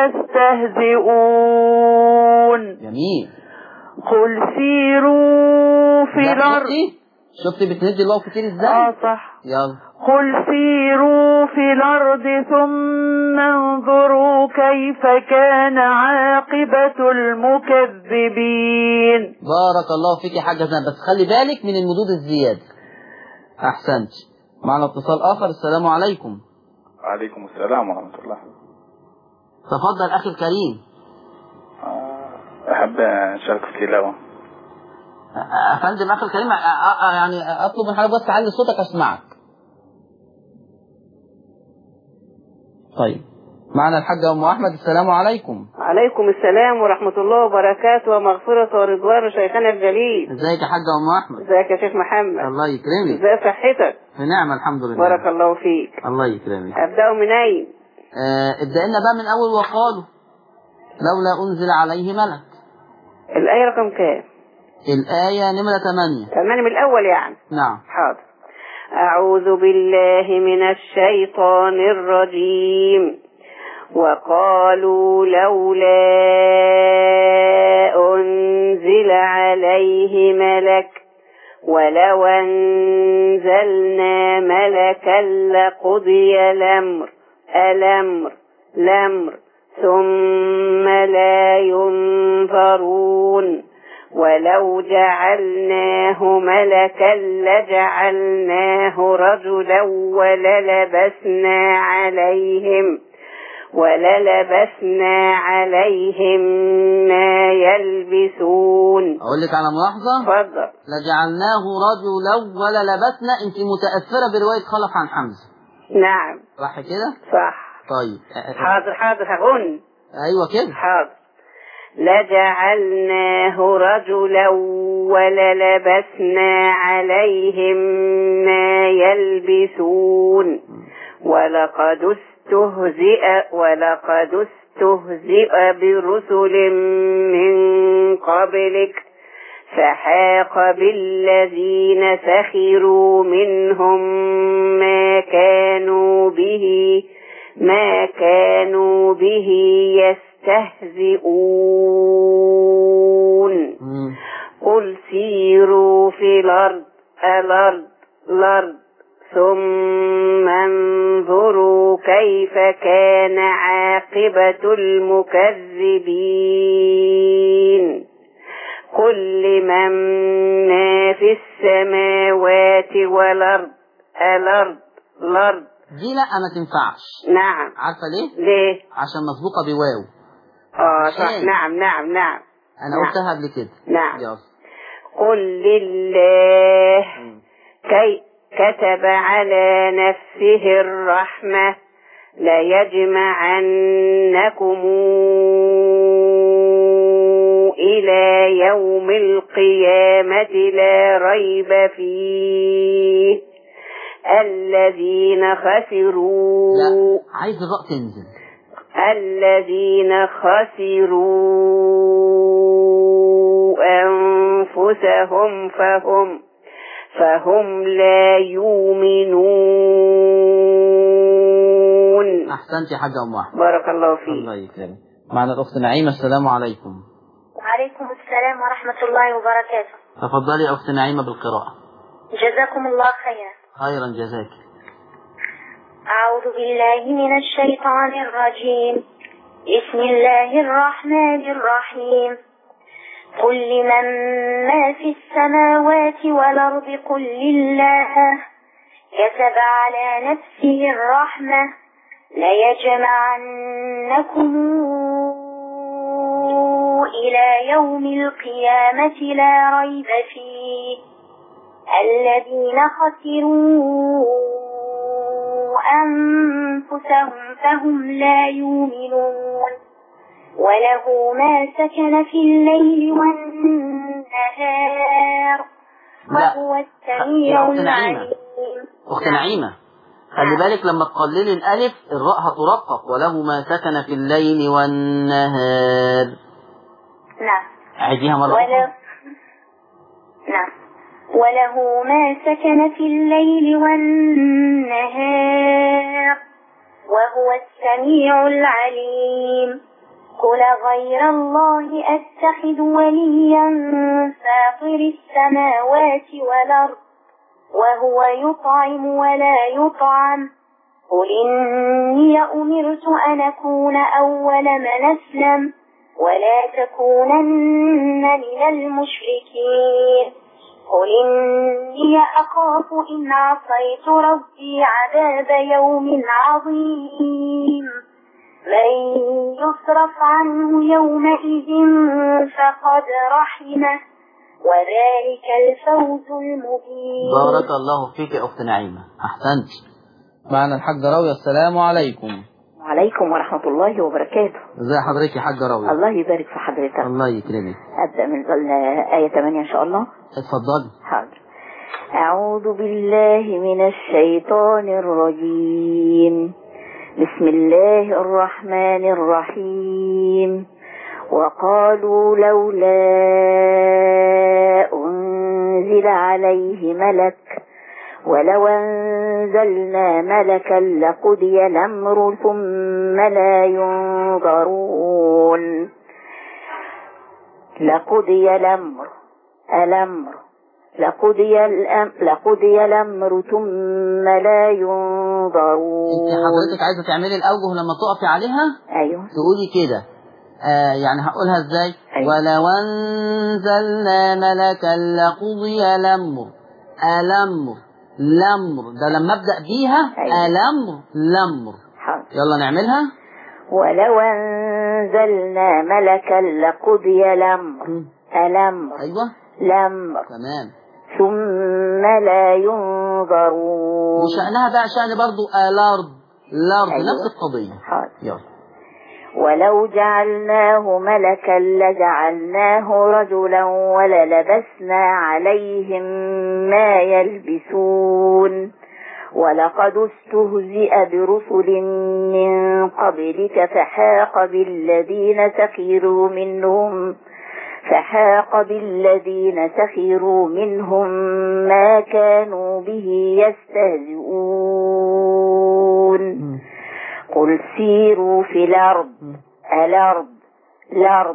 S3: يستهزئون.
S1: جميل.
S3: قل سيروا في الأرض.
S1: شفتي بتمد الواو كتير ازاي؟
S3: اه صح.
S1: يلا.
S3: قل سيروا في الأرض ثم انظروا كيف كان عاقبة المكذبين.
S1: بارك الله فيك يا حاجة زين، بس خلي بالك من المدود الزيادة. أحسنت. معنا اتصال آخر. السلام عليكم.
S4: وعليكم السلام ورحمة الله.
S1: تفضل أخي الكريم.
S4: أحب أشارك في التلاوة.
S1: أفندم أخي الكريم، يعني أطلب من حضرتك بس تعلي صوتك أسمعك. طيب معنا الحاجة أم أحمد. السلام عليكم.
S5: عليكم السلام ورحمة الله وبركاته ومغفرة ورضوان شيخنا الجليل.
S1: ازيك يا حاجة أم أحمد؟
S5: ازيك يا شيخ محمد؟
S1: الله يكرمك.
S5: ازاي صحتك؟
S1: في نعمة الحمد لله.
S5: بارك الله فيك.
S1: الله يكرمك.
S5: أبدأ من أين؟
S1: آه ابدأ لنا بقى من أول وقالوا لولا أنزل عليه ملك.
S5: الآية رقم كام؟
S1: الآية نمرة ثمانية.
S5: ثمانية من الأول يعني؟
S1: نعم.
S5: حاضر. أعوذ بالله من الشيطان الرجيم. وقالوا لولا أنزل عليه ملك ولو أنزلنا ملكا لقضي الأمر الأمر الأمر ثم لا ينظرون ولو جعلناه ملكا لجعلناه رجلا وللبسنا عليهم وللبسنا عليهم ما يلبسون.
S1: أقول لك على ملاحظة.
S5: اتفضل.
S1: لجعلناه رجلا وللبسنا. أنت متأثرة برواية خلف عن حمزة.
S5: نعم.
S1: صح كده؟
S5: صح.
S1: طيب.
S5: حاضر حاضر هغن.
S1: أيوة كده.
S5: حاضر. لجعلناه رجلا وللبسنا عليهم ما يلبسون. ولقد استهزئ ولقد استهزئ برسل من قبلك فحاق بالذين سخروا منهم ما كانوا به ما كانوا به يستهزئون. قل سيروا في الأرض الأرض الأرض ثم انظروا كيف كان عاقبة المكذبين. قل لمن ما في السماوات والأرض الأرض الأرض.
S1: دي لا ما تنفعش.
S5: نعم.
S1: عارفة ليه؟
S5: ليه؟
S1: عشان مسبوقة بواو.
S5: اه صح. نعم نعم نعم.
S1: أنا
S5: نعم.
S1: قلتها قبل كده.
S5: نعم.
S1: يلا.
S5: قل لله كي كتب على نفسه الرحمة ليجمعنكم إلى يوم القيامة لا ريب فيه الذين خسروا.
S1: لا عايز الراء تنزل.
S5: الذين خسروا أنفسهم فهم فهم لا يؤمنون.
S1: أحسنت يا حاجة أم أحمد،
S5: بارك الله فيك.
S1: الله يكرمك. معنا الأخت نعيمة، السلام عليكم.
S6: وعليكم السلام ورحمة الله وبركاته.
S1: تفضلي يا أخت نعيمة بالقراءة.
S6: جزاكم الله خيرا.
S1: خيرا جزاك.
S6: أعوذ بالله من الشيطان الرجيم. بسم الله الرحمن الرحيم. قل لمن ما في السماوات والأرض قل لله كتب على نفسه الرحمة ليجمعنكم إلى يوم القيامة لا ريب فيه الذين خسروا أنفسهم فهم لا يؤمنون. وله ما سكن في الليل والنهار وهو السميع العليم.
S1: أخت نعيمة، خلي بالك لما تقللي الألف الراء هترقق. وله ما سكن في الليل والنهار.
S6: نعم.
S1: أعيديها مرة
S6: أخرى. نعم. وله ما سكن في الليل والنهار وهو السميع العليم. قل غير الله أتخذ وليا فاطر السماوات والأرض وهو يطعم ولا يطعم. قل إني أمرت أن أكون أول من أسلم ولا تكونن من المشركين. قل إني أخاف إن عصيت ربي عذاب يوم عظيم. من يصرف عنه يومئذ فقد رحمه وذلك الفوز المبين.
S1: بارك الله فيك يا أخت نعيمة، أحسنت. معنا الحاجة راوية، السلام عليكم.
S7: وعليكم ورحمة الله وبركاته.
S1: ازي حضرتك يا حاجة راوية؟
S7: الله يبارك في حضرتك.
S1: الله يكرمك.
S7: أبدأ من آية ثمانية إن شاء الله.
S1: اتفضلي.
S7: حاضر. أعوذ بالله من الشيطان الرجيم. بسم الله الرحمن الرحيم. وقالوا لولا أنزل عليه ملك ولو أنزلنا ملكا لقضي الأمر ثم لا ينظرون. لقضي الأمر الأمر لقضي الأمر لقضي الأمر ثم لا ينظرون.
S1: انت حضرتك عايزة تعملي الأوجه لما تقفي عليها؟
S7: أيوه.
S1: تقولي كده. آه يعني هقولها ازاي؟
S7: أيوه.
S1: ولو أنزلنا ملكا لقضي الأمر. الأمر الأمر ده لما أبدأ بيها.
S7: أيوه.
S1: الأمر الأمر.
S7: حاضر.
S1: يلا نعملها.
S7: ولو أنزلنا ملكا لقضي الأمر. الأمر.
S1: أيوه.
S7: الأمر.
S1: تمام.
S7: ثم لا ينظرون.
S1: وشأنها بقى شأن برضو الأرض. الأرض. أيوه. نفس القضية.
S7: حاضر.
S1: يلا.
S7: ولو جعلناه ملكا لجعلناه رجلا وللبسنا عليهم ما يلبسون. ولقد استهزئ برسل من قبلك فحاق بالذين سخروا منهم فحاق بالذين سخروا منهم ما كانوا به يستهزئون. قل سيروا في الأرض الأرض الأرض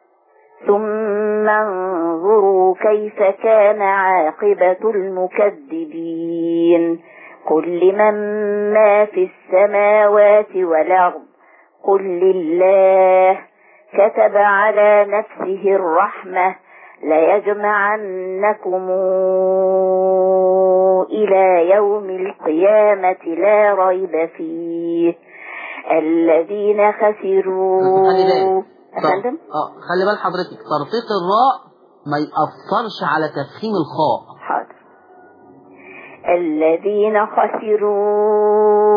S7: ثم انظروا كيف كان عاقبة المكذبين. قل لمن ما في السماوات والأرض قل لله كتب على نفسه الرحمة ليجمعنكم إلى يوم القيامة لا ريب فيه الذين خسروا.
S1: أفندم؟ اه خلي بال حضرتك ترقيق الراء ما يأثرش على تفخيم الخاء.
S7: حاضر. الذين خسروا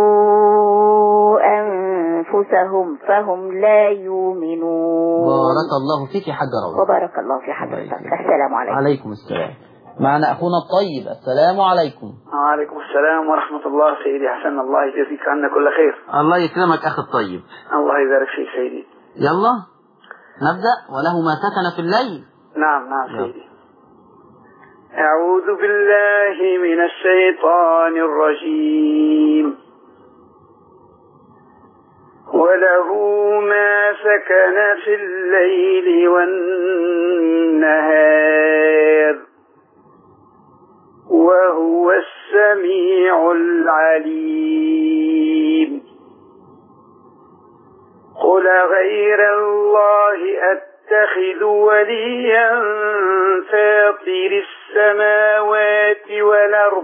S7: أنفسهم فهم لا يؤمنون.
S1: بارك الله فيك يا حاجة روضة.
S7: وبارك الله في حضرتك. السلام عليكم.
S1: عليكم السلام. معنا أخونا الطيب، السلام عليكم.
S8: وعليكم السلام ورحمة الله. سيدي حسن الله يجزيك عنا كل خير.
S1: الله يكرمك أخي الطيب.
S8: الله يبارك فيك سيدي.
S1: يلا نبدأ. وله ما سكن في الليل.
S8: نعم نعم سيدي. أعوذ بالله من الشيطان الرجيم. وله ما سكن في الليل والنهار وهو السميع العليم. قل غير الله أتخذ وليا فاطر السماوات والأرض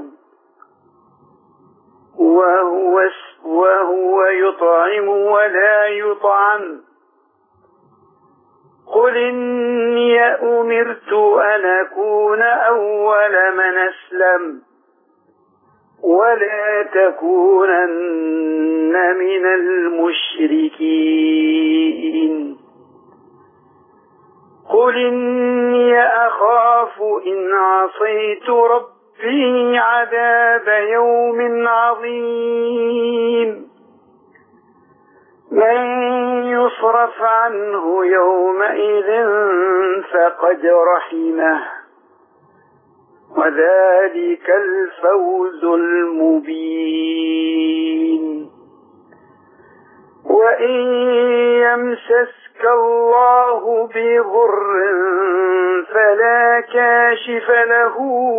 S8: وهو وهو يطعم ولا يطعم. قل إني أمرت أن أكون أول من أسلم ولا تكونن من المشركين. قل إني أخاف إن عصيت ربي عذاب يوم عظيم. من يصرف عنه يومئذ فقد رحمه وذلك الفوز المبين. وإن يمسسك الله بضر فلا كاشف له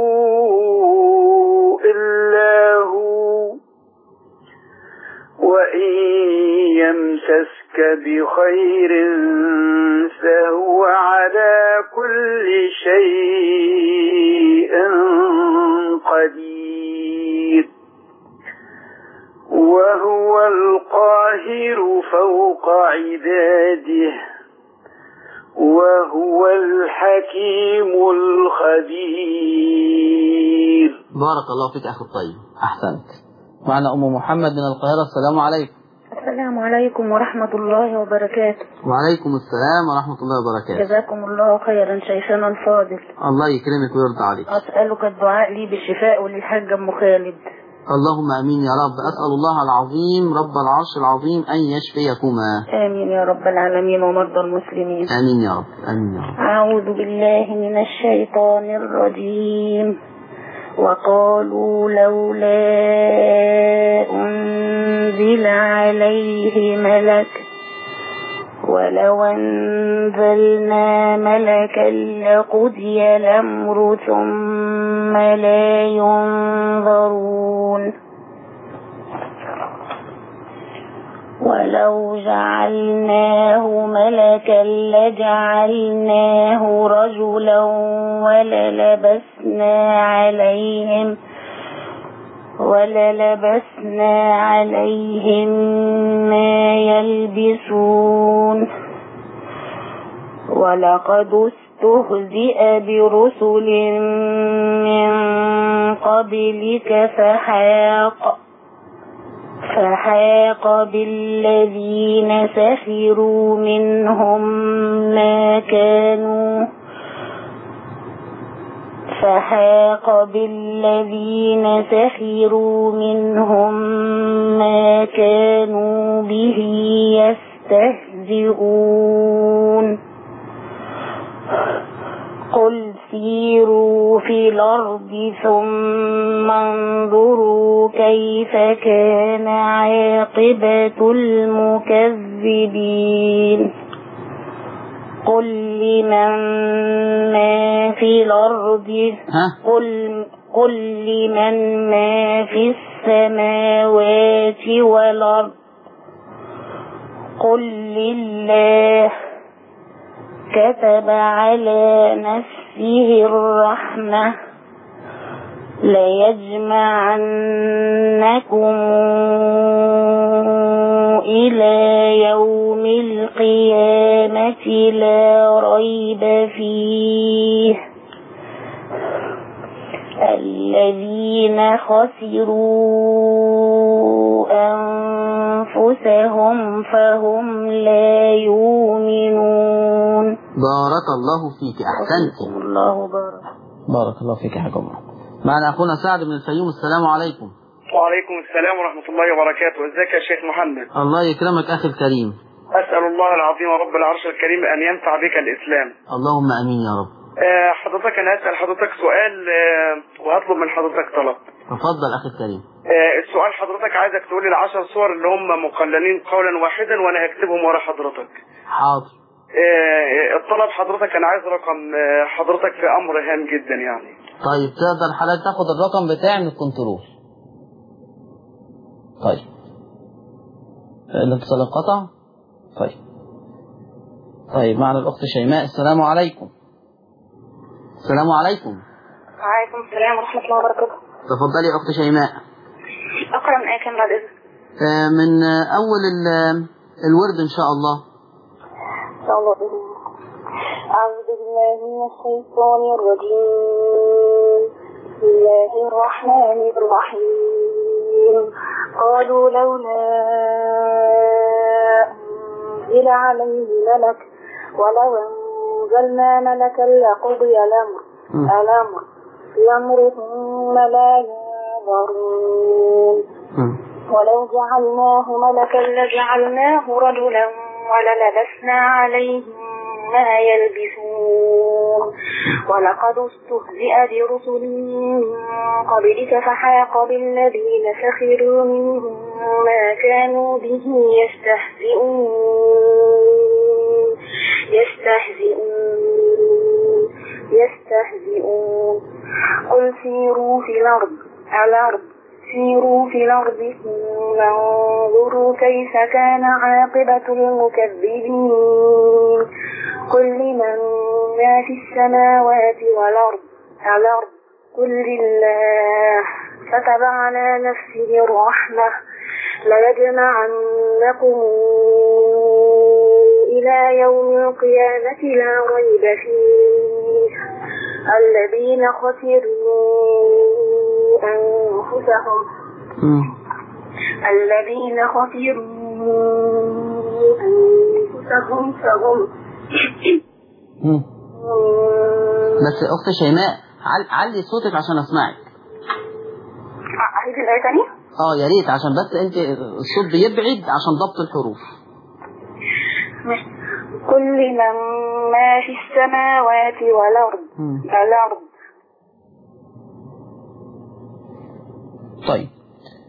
S8: إلا هو وإن يمسسك بخير فهو على كل شيء قدير. وهو القاهر فوق عباده وهو الحكيم الخبير.
S1: بارك الله فيك أخي الطيب، أحسنت. معنا أم محمد من القاهرة. السلام عليكم.
S9: السلام عليكم ورحمة الله وبركاته.
S1: وعليكم السلام ورحمة الله وبركاته.
S9: جزاكم الله خيرا شيخنا الفاضل.
S1: الله يكرمك ويرضى عليك.
S9: أسألك الدعاء لي بالشفاء وللحاج أم خالد.
S1: اللهم امين يا رب. اسال الله العظيم رب العرش العظيم ان يشفيكما.
S9: امين يا رب العالمين ومرضى المسلمين.
S1: امين يا رب. امين يا رب.
S9: اعوذ بالله من الشيطان الرجيم. وقالوا لولا انزل عليه ملك ولو أنزلنا ملكا لقضي الأمر ثم لا ينظرون. ولو جعلناه ملكا لجعلناه رجلا وللبسنا عليهم وللبسنا عليهم ما يلبسون. ولقد استهزئ برسل من قبلك فحاق فحاق بالذين سخروا منهم ما كانوا فحاق بالذين سخروا منهم ما كانوا به يستهزئون. قل سيروا في الأرض ثم انظروا كيف كان عاقبة المكذبين. قل لمن ما في الأرض قل, قل لمن ما في السماوات والأرض قل لله كتب على نفسه الرحمة ليجمعنكم إلى يوم القيامة لا ريب فيه الذين خسروا أنفسهم فهم لا يؤمنون.
S1: بارك الله فيك. أحسنت.
S9: الله بارك.
S1: بارك الله فيك يا حكم. معنا أخونا سعد بن الفيوم. السلام عليكم.
S10: وعليكم السلام ورحمة الله وبركاته. ازيك يا شيخ محمد؟
S1: الله يكرمك أخي الكريم.
S10: أسأل الله العظيم رب العرش الكريم أن ينفع بك الإسلام.
S1: اللهم أمين يا رب.
S10: آه، حضرتك انا هسأل حضرتك سؤال آه، وهطلب من حضرتك طلب.
S1: تفضل اخي الكريم.
S10: آه، السؤال حضرتك عايزك تقول لي العشر صور اللي هم مقللين قولا واحدا وانا هكتبهم ورا حضرتك.
S1: حاضر.
S10: آه، الطلب حضرتك انا عايز رقم آه، حضرتك في امر هام جدا يعني.
S1: طيب تقدر حضرتك تاخد الرقم بتاعي من الكنترول. طيب الاتصال انقطع. طيب طيب معنا الاخت شيماء. السلام عليكم. السلام عليكم.
S11: وعليكم السلام ورحمة الله وبركاته.
S1: تفضلي يا اخت شيماء.
S11: اقرأ من ايه كان بعد اذنك؟
S1: آه من آه اول الورد ان شاء الله.
S11: ان شاء الله. أعوذ بالله من الشيطان الرجيم. بسم الله الرحمن الرحيم. قالوا لولا أنزل عليه ملك ولو أنزلنا ملكا لقضي الأمر الأمر الأمر ثم لا ينظرون ولو جعلناه ملكا لجعلناه رجلا وللبسنا عليهم ما يلبسون ولقد استهزئ برسل من قبلك فحاق بالذين سخروا منهم ما كانوا به يستهزئون يستهزئون يستهزئون قل سيروا في الأرض الأرض سيروا في الأرض ثم انظروا كيف كان عاقبة المكذبين قل لمن ما في السماوات والأرض الأرض قل لله كتب على نفسه الرحمة ليجمعنكم إلى يوم القيامة لا ريب فيه الذين خسروا أنفسهم الذين خسروا أنفسهم فهم
S1: بس أخت شيماء عل... علي صوتك عشان أسمعك.
S11: أعيد الآية تانية؟
S1: اه يا ريت عشان بس انت الصوت بيبعد عشان ضبط الحروف.
S11: كل من ما في السماوات والأرض الأرض.
S1: طيب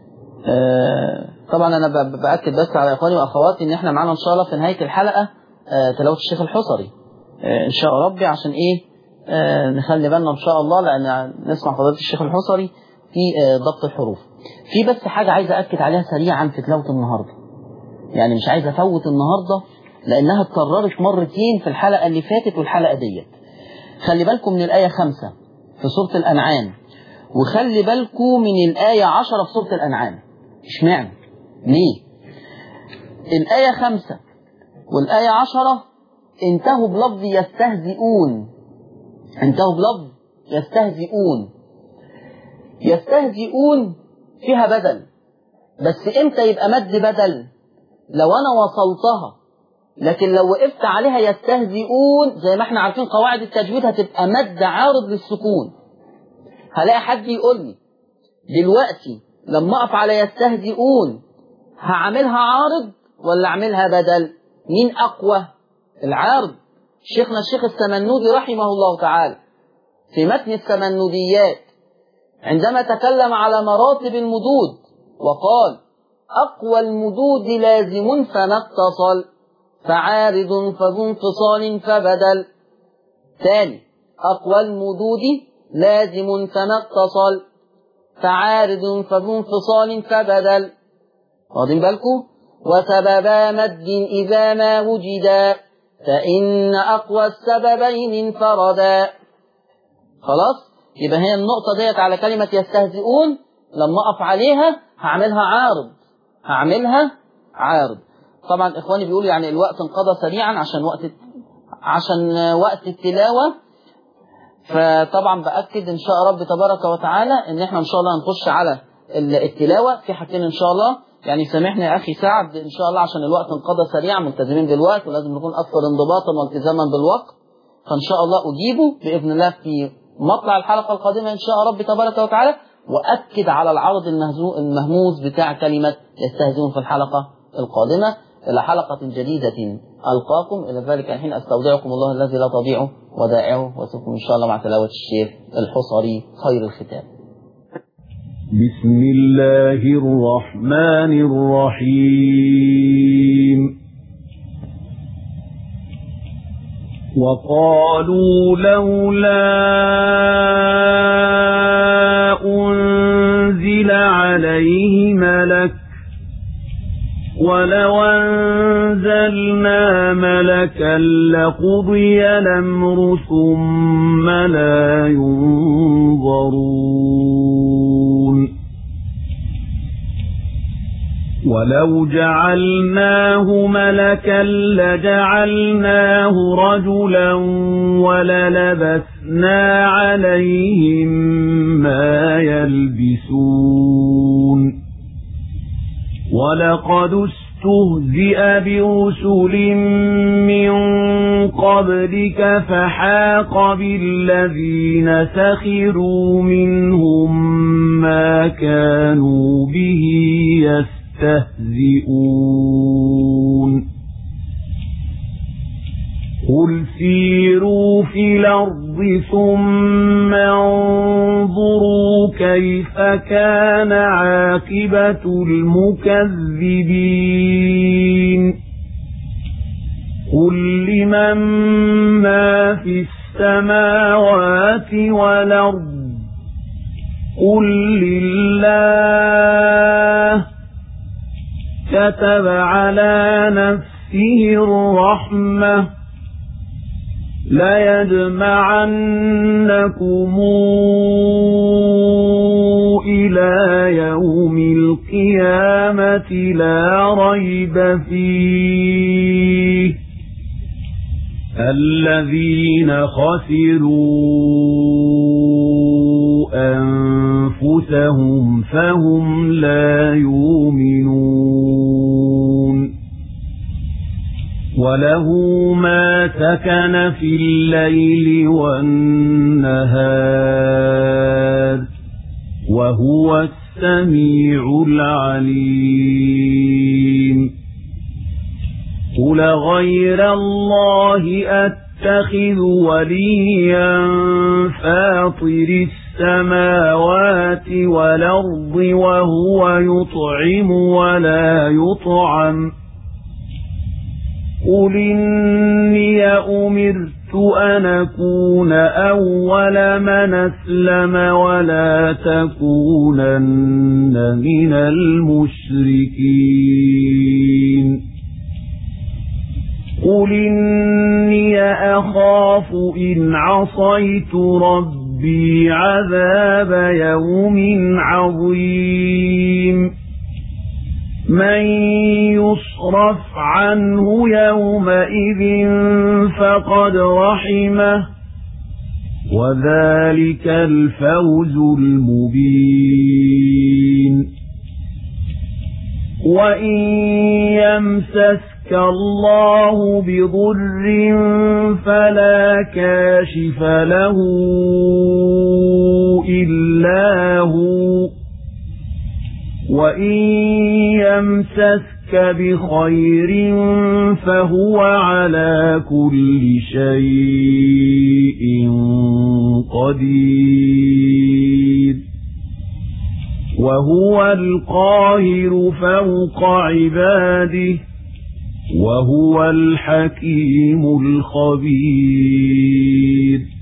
S1: آه طبعا انا باكد بس على اخواني واخواتي ان احنا معانا ان شاء الله في نهايه الحلقه آه تلاوه الشيخ الحصري آه ان شاء ربي عشان ايه آه نخلي بالنا ان شاء الله لان نسمع فضيله الشيخ الحصري في آه ضبط الحروف. في بس حاجه عايز اكد عليها سريعا في تلاوه النهارده، يعني مش عايز افوت النهارده لانها اتكررت مرتين في الحلقه اللي فاتت والحلقه ديت. خلي بالكم من الايه خمسة في سوره الانعام، وخلي بالكم من الآية عشرة في سورة الأنعام. اشمعنى؟ ليه؟ الآية خمسة والآية عشرة انتهوا بلفظ يستهزئون، انتهوا بلفظ يستهزئون. يستهزئون فيها بدل، بس امتى يبقى مد بدل؟ لو أنا وصلتها، لكن لو وقفت عليها يستهزئون زي ما احنا عارفين قواعد التجويد هتبقى مد عارض للسكون. هلاقي حد يقول لي دلوقتي لما اقف على يستهزئون هعملها عارض ولا اعملها بدل؟ مين اقوى؟ العارض. شيخنا الشيخ السمنودي رحمه الله تعالى في متن السمنوديات عندما تكلم على مراتب المدود وقال اقوى المدود لازم فما اتصل فعارض فذو انفصال فبدل. ثاني اقوى المدود لازم فما اتصل فعارض فذو انفصال فبدل. واخدين بالكم؟ وسببا مد إذا ما وجدا فإن أقوى السببين انفردا. خلاص؟ يبقى هي النقطة ديت على كلمة يستهزئون لما أقف عليها هعملها عارض، هعملها عارض. طبعا إخواني بيقولوا يعني الوقت انقضى سريعا عشان وقت عشان وقت التلاوة، فطبعا بأكد إن شاء رب تبارك وتعالى إن إحنا إن شاء الله هنخش على التلاوة في حاجتين إن شاء الله. يعني سامحني يا أخي سعد إن شاء الله عشان الوقت انقضى سريعا، ملتزمين بالوقت ولازم نكون أكثر انضباطا والتزاما بالوقت، فإن شاء الله أجيبه بإذن الله في مطلع الحلقة القادمة إن شاء رب تبارك وتعالى، وأكد على العرض المهموز بتاع كلمة يستهزئون في الحلقة القادمة. إلى حلقة جديدة ألقاكم، إلى ذلك الحين أستودعكم الله الذي لا تضيع ودائعه، وأترككم إن شاء الله مع تلاوة الشيخ الحصري خير الختام.
S12: بسم الله الرحمن الرحيم. وقالوا لولا أنزل عليه ملك ولو أنزلنا ملكا لقضي الأمر ثم لا ينظرون. ولو جعلناه ملكا لجعلناه رجلا وللبسنا عليهم ما يلبسون. ولقد استهزئ برسل من قبلك فحاق بالذين سخروا منهم ما كانوا به يستهزئون. قل سيروا في الأرض ثم انظروا كيف كان عاقبة المكذبين. قل لمن ما في السماوات والأرض قل لله كتب على نفسه الرحمة ليجمعنكم إلى يوم القيامة لا ريب فيه الذين خسروا أنفسهم فهم لا يؤمنون. وله ما سكن في الليل والنهار وهو السميع العليم. قل غير الله أتخذ وليا فاطر السماوات والأرض وهو يطعم ولا يطعم. قل إني أمرت أن أكون أول من أسلم ولا تكونن من المشركين. قل إني أخاف إن عصيت ربي عذاب يوم عظيم. من يصرف عنه يومئذ فقد رحمه وذلك الفوز المبين. وإن يمسسك الله بضر فلا كاشف له إلا هو وإن يمسسك بخير فهو على كل شيء قدير. وهو القاهر فوق عباده وهو الحكيم الخبير.